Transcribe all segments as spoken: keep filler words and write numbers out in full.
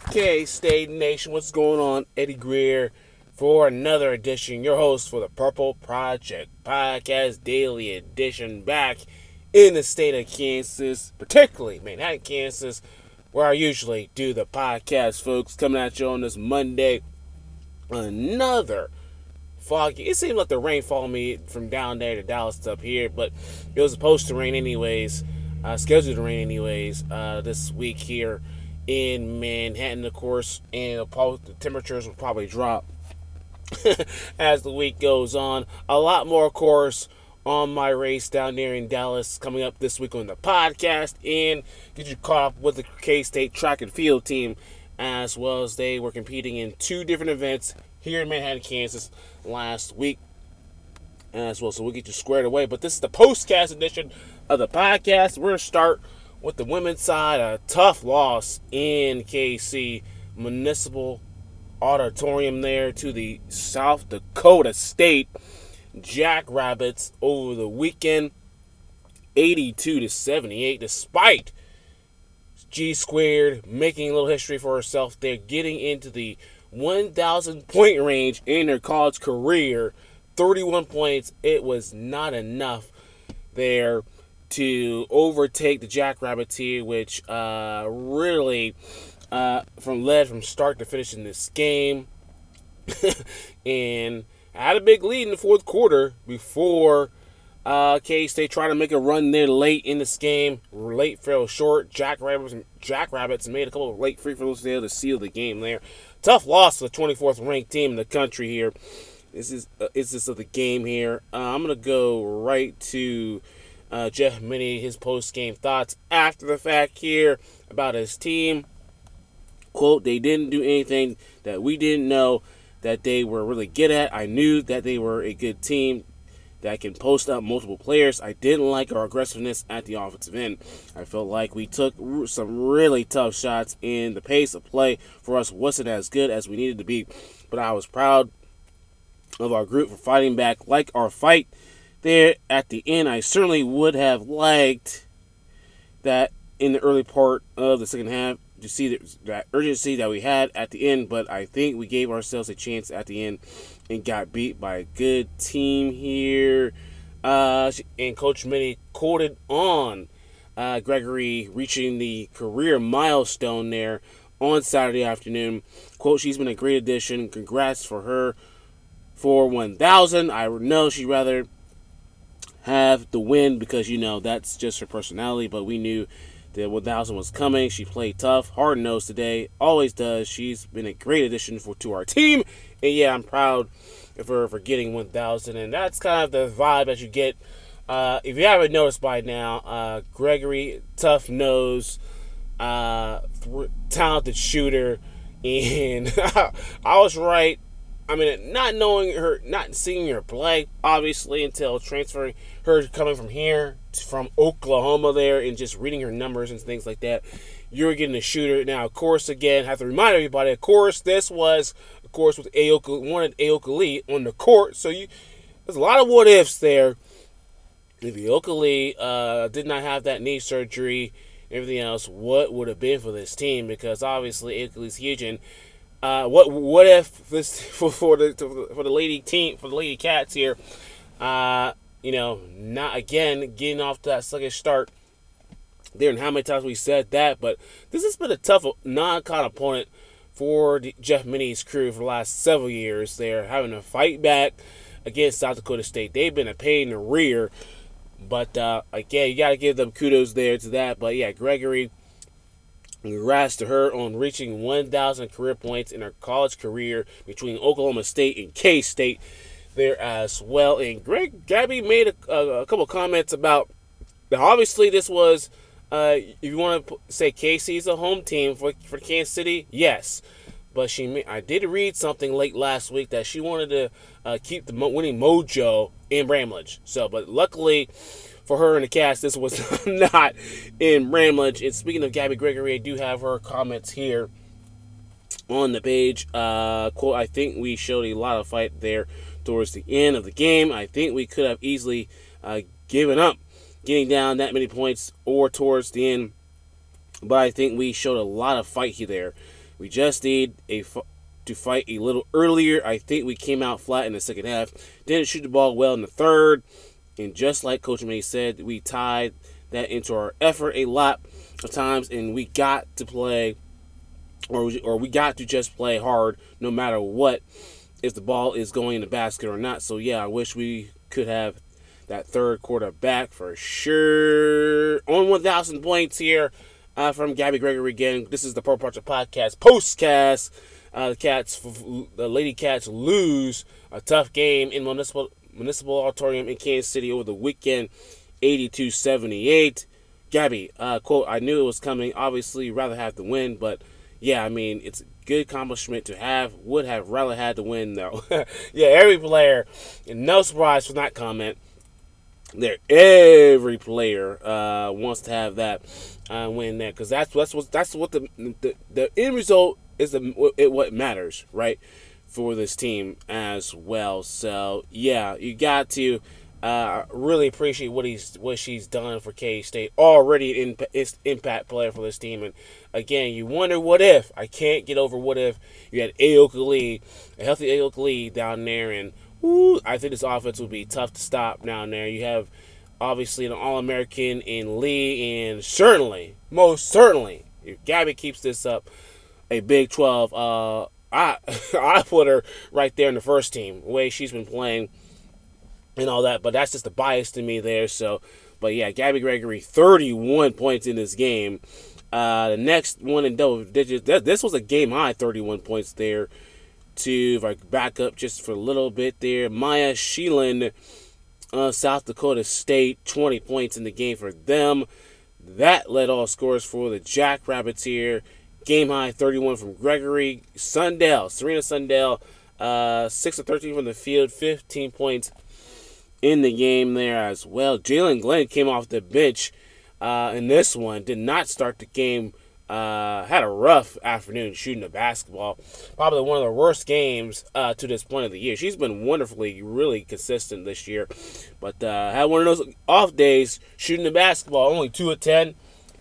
K-State Nation, what's going on? Eddie Greer for another edition. Your host for the Purple Project Podcast Daily Edition, back in the state of Kansas, particularly Manhattan, Kansas, where I usually do the podcast, folks. Coming at you on this Monday. Another foggy. It seemed like the rain followed me from down there to Dallas to up here, but it was supposed to rain anyways. Uh, scheduled to rain anyways uh, this week here in Manhattan, of course, and the temperatures will probably drop as the week goes on. A lot more, of course, on my race down there in Dallas coming up this week on the podcast, and get you caught up with the K-State track and field team, as well as they were competing in two different events here in Manhattan, Kansas last week as well. So we'll get you squared away. But this is the postcast edition of the podcast. We're going to start with the women's side. A tough loss in K C Municipal Auditorium there to the South Dakota State Jackrabbits over the weekend, eighty-two to seventy-eight, despite G Squared making a little history for herself there, getting into the one thousand point range in her college career. thirty-one points. It was not enough there to overtake the Jackrabbits here, which uh, really uh, from led from start to finish in this game. And had a big lead in the fourth quarter before uh, K-State tried to make a run there late in this game. Late fell short. Jackrabbits, Jackrabbits made a couple of late free throws there to seal the game there. Tough loss to the twenty-fourth ranked team in the country here. This is uh, is this of the game here. Uh, I'm gonna go right to uh, Jeff Minnie, his post game thoughts after the fact here about his team. Quote: "They didn't do anything that we didn't know that they were really good at. I knew that they were a good team that can post up multiple players. I didn't like our aggressiveness at the offensive end. I felt like we took some really tough shots, and the pace of play for us wasn't as good as we needed to be. But I was proud of our group for fighting back like our fight there at the end. I certainly would have liked that in the early part of the second half to see that, that urgency that we had at the end, but I think we gave ourselves a chance at the end and got beat by a good team here." Uh, and Coach Minnie quoted on uh, Gregory reaching the career milestone there on Saturday afternoon. Quote: "She's been a great addition. Congrats for her for one thousand. I know she'd rather have the win because, you know, that's just her personality, but we knew that one thousand was coming. She played tough, hard-nosed today, always does. She's been a great addition for to our team, and yeah, I'm proud of her for getting one thousand, and that's kind of the vibe that you get. Uh, if you haven't noticed by now, uh, Gregory, tough nose, uh, th- talented shooter, and I was right. I mean, not knowing her, not seeing her play, obviously, until transferring her coming from here, from Oklahoma there, and just reading her numbers and things like that, you're getting a shooter. Now, of course, again, have to remind everybody, of course, this was, of course, with Aoka, wanted Aoka Lee on the court, so you, there's a lot of what-ifs there. If Aoka Lee uh, did not have that knee surgery, everything else, what would have been for this team? Because, obviously, Aoka Lee's huge, and Uh, what what if this for, for the for the lady team for the lady cats here, uh, you know, not again getting off to that sluggish start there, and how many times we said that, but this has been a tough non-con opponent for the Jeff Minnie's crew for the last several years. They're having to fight back against South Dakota State. They've been a pain in the rear, but uh, again, you got to give them kudos there to that. But yeah, Gregory, congrats to her on reaching one thousand career points in her college career between Oklahoma State and K-State there as well. And Greg Gabby made a, a, a couple comments about, obviously this was, uh, if you want to say K C is a home team for, for Kansas City, yes. But she, I did read something late last week that she wanted to uh, keep the winning mojo in Bramlage. So, but luckily for her in the cast, this was not in Bramlage. And speaking of Gabby Gregory, I do have her comments here on the page. Uh, quote: "I think we showed a lot of fight there towards the end of the game. I think we could have easily uh, given up getting down that many points or towards the end, but I think we showed a lot of fight here there. We just need a to fight a little earlier. I think we came out flat in the second half. Didn't shoot the ball well in the third. And just like Coach May said, we tied that into our effort a lot of times. And we got to play, or we, or we got to just play hard no matter what, if the ball is going in the basket or not. So, yeah, I wish we could have that third quarter back for sure. On one thousand points here uh, from Gabby Gregory again. This is the Pro Project Podcast postcast. Uh, the Cats, the Lady Cats lose a tough game in Municipal Municipal Auditorium in Kansas City over the weekend, eighty-two seventy-eight. Gabby, uh, quote, I knew it was coming. Obviously, rather have the win, but yeah, I mean, it's a good accomplishment to have. Would have rather had the win, though. Yeah, every player, and no surprise from that comment. There, every player uh, wants to have that uh, win there, because that's that's what that's what the, the the end result is. The it, what matters, right, for this team as well. So yeah, you got to uh, really appreciate what he's what she's done for K-State. Already an imp- impact player for this team, and again, you wonder what if. I can't get over what if you had Ayoka Lee, a healthy Ayoka Lee down there, and Ooh, I think this offense will be tough to stop down there. You have, obviously, an All-American in Lee, and certainly, most certainly, if Gabby keeps this up, a Big twelve, uh, I I put her right there in the first team, the way she's been playing and all that, but that's just a bias to me there. So, but yeah, Gabby Gregory, thirty-one points in this game. Uh, the next one in double digits, this was a game-high thirty-one points there. To, if I back up just for a little bit there, Maya Sheelan, uh, South Dakota State, twenty points in the game for them. That led all scores for the Jackrabbits here. Game high thirty-one from Gregory. Sundell, Serena Sundell, uh, six of thirteen from the field, fifteen points in the game there as well. Jalen Glenn came off the bench uh, in this one, did not start the game. Uh, had a rough afternoon shooting the basketball. Probably one of the worst games uh, to this point of the year. She's been wonderfully, really consistent this year. But uh, had one of those off days shooting the basketball. Only two of ten.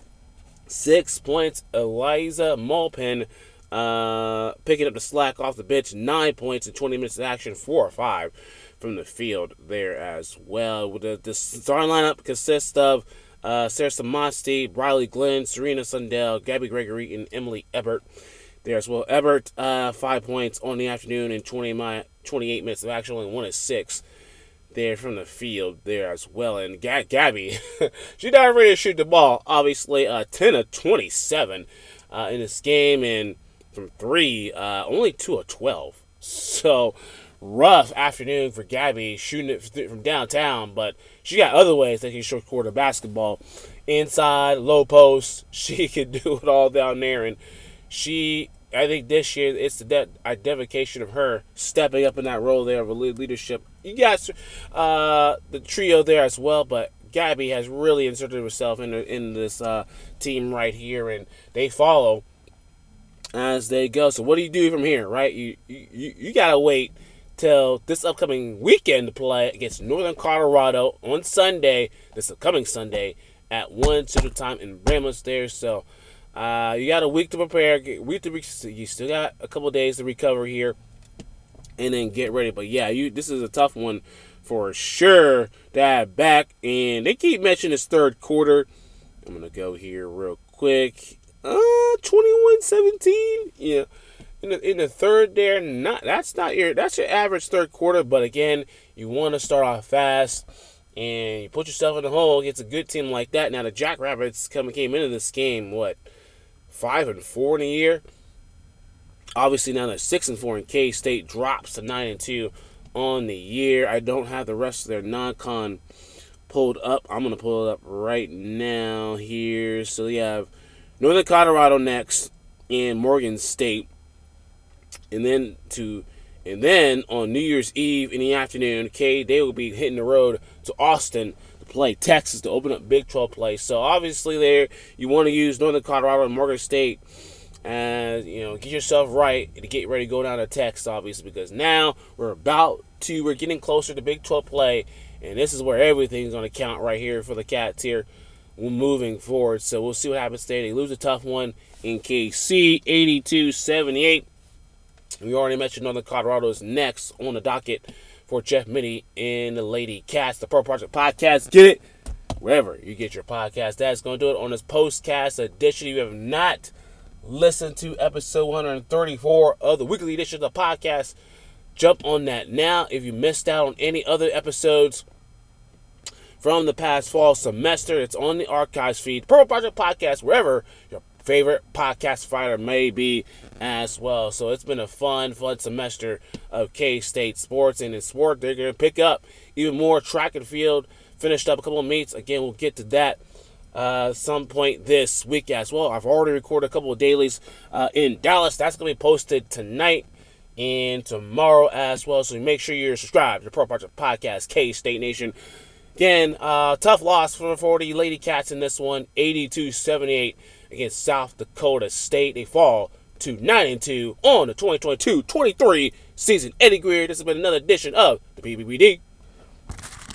Six points. Eliza Mulpin uh, picking up the slack off the bench. Nine points in twenty minutes of action. Four or five from the field there as well. The, the starting lineup consists of Uh, Sarah Samasti, Briley Glenn, Serena Sundell, Gabby Gregory, and Emily Ebert there as well. Ebert, uh, five points on the afternoon and twenty mi- twenty-eight minutes of action, only one is six there from the field there as well. And G- Gabby, she not ready to shoot the ball. Obviously, uh, ten of twenty-seven uh, in this game, and from three, uh, only two of twelve. So, rough afternoon for Gabby shooting it from downtown, but she got other ways that she can short quarter basketball. Inside, low post, she can do it all down there. And she, I think this year, it's the de- identification of her stepping up in that role there of leadership. You got uh, the trio there as well, but Gabby has really inserted herself in, in this uh, team right here, and they follow as they go. So what do you do from here, right? You you, you got to wait till this upcoming weekend to play against Northern Colorado on Sunday, this upcoming Sunday, at one Central Time in Bramlett there. So uh, you got a week to prepare. Week to re- you still got a couple days to recover here, and then get ready. But yeah, you this is a tough one for sure to have back. And they keep mentioning this third quarter. I'm gonna go here real quick. Uh, twenty-one seventeen. Yeah. In the, in the third there, not that's not your that's your average third quarter, but again, you want to start off fast and you put yourself in the hole against a good team like that. Now the Jackrabbits come came into this game what five and four in a year. Obviously now they're six and four, and K-State drops to nine and two on the year. I don't have the rest of their non-con pulled up. I'm gonna pull it up right now here. So you have Northern Colorado next and Morgan State. And then to, and then on New Year's Eve in the afternoon, okay, they will be hitting the road to Austin to play Texas to open up Big twelve play. So obviously, there you want to use Northern Colorado and Morgan State, and you know, get yourself right to get ready to go down to Texas, obviously, because now we're about to, we're getting closer to Big twelve play, and this is where everything's going to count right here for the Cats here. moving forward. So we'll see what happens today. They lose a tough one in K C, eighty-two seventy-eight. We already mentioned Northern Colorado is next on the docket for Jeff Mittie in the Lady Cats, the Pro Project Podcast. Get it wherever you get your podcast. That's going to do it on this postcast edition. If you have not listened to episode one thirty-four of the weekly edition of the podcast, jump on that now. If you missed out on any other episodes from the past fall semester, it's on the archives feed, Pro Project Podcast, wherever your favorite podcast provider may be as well. So it's been a fun, fun semester of K-State sports. And in sport, they're going to pick up even more track and field. Finished up a couple of meets. Again, we'll get to that uh, some point this week as well. I've already recorded a couple of dailies uh, in Dallas. That's going to be posted tonight and tomorrow as well. So make sure you're subscribed to the Pro Project Podcast, K-State Nation. Again, uh, tough loss for, for the Lady Cats in this one, eighty-two seventy-eight against South Dakota State. They fall to nine and two on the twenty twenty-two twenty-three season. Eddie Greer, this has been another edition of the P B B D